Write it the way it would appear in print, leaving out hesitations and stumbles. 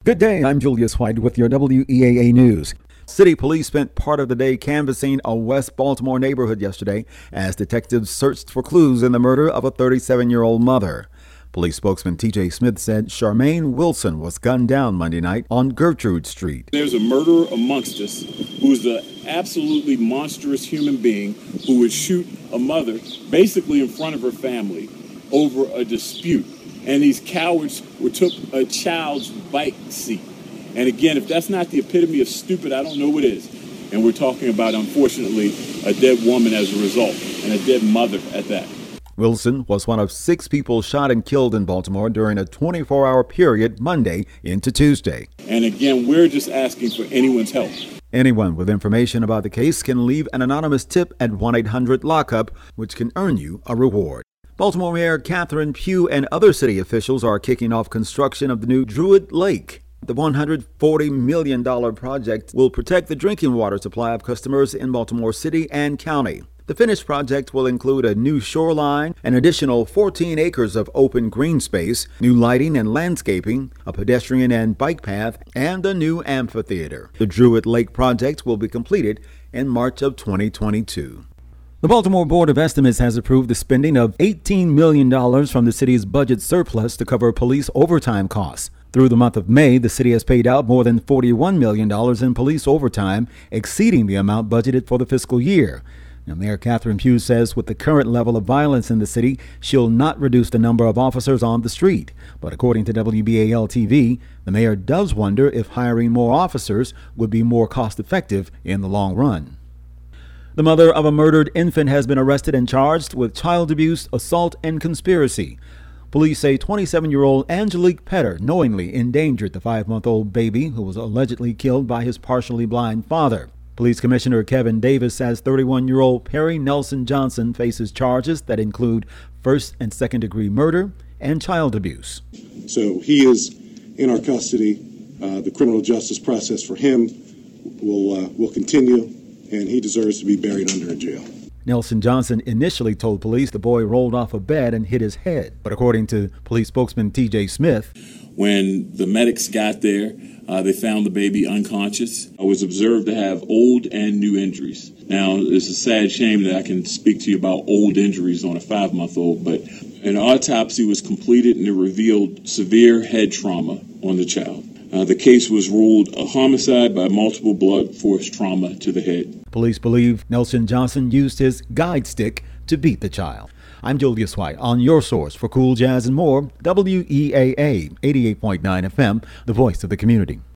Good day, I'm Julius White with your WEAA News. City police spent part of the day canvassing a West Baltimore neighborhood yesterday as detectives searched for clues in the murder of a 37-year-old mother. Police spokesman T.J. Smith said Charmaine Wilson was gunned down Monday night on Gertrude Street. There's a murderer amongst us who's an absolutely monstrous human being who would shoot a mother basically in front of her family over a dispute. And these cowards took a child's bike seat. And again, if that's not the epitome of stupid, I don't know what is. And we're talking about, unfortunately, a dead woman as a result, and a dead mother at that. Wilson was one of 6 people shot and killed in Baltimore during a 24-hour period Monday into Tuesday. And again, we're just asking for anyone's help. Anyone with information about the case can leave an anonymous tip at 1-800-LOCK-UP, which can earn you a reward. Baltimore Mayor Catherine Pugh and other city officials are kicking off construction of the new Druid Lake. The $140 million project will protect the drinking water supply of customers in Baltimore City and County. The finished project will include a new shoreline, an additional 14 acres of open green space, new lighting and landscaping, a pedestrian and bike path, and a new amphitheater. The Druid Lake project will be completed in March of 2022. The Baltimore Board of Estimates has approved the spending of $18 million from the city's budget surplus to cover police overtime costs. Through the month of May, the city has paid out more than $41 million in police overtime, exceeding the amount budgeted for the fiscal year. Now, Mayor Catherine Pugh says with the current level of violence in the city, she'll not reduce the number of officers on the street. But according to WBAL-TV, the mayor does wonder if hiring more officers would be more cost-effective in the long run. The mother of a murdered infant has been arrested and charged with child abuse, assault, and conspiracy. Police say 27-year-old Angelique Petter knowingly endangered the 5-month-old baby who was allegedly killed by his partially blind father. Police Commissioner Kevin Davis says 31-year-old Perry Nelson Johnson faces charges that include first and second-degree murder and child abuse. So he is in our custody. The criminal justice process for him will continue, and he deserves to be buried under a jail. Nelson Johnson initially told police the boy rolled off a bed and hit his head. But according to police spokesman T.J. Smith, when the medics got there, they found the baby unconscious. I was observed to have old and new injuries. Now, it's a sad shame that I can speak to you about old injuries on a 5-month-old, but an autopsy was completed and it revealed severe head trauma on the child. The case was ruled a homicide by multiple blunt force trauma to the head. Police believe Nelson Johnson used his guide stick to beat the child. I'm Julius White on your source for cool jazz and more, WEAA 88.9 FM, the voice of the community.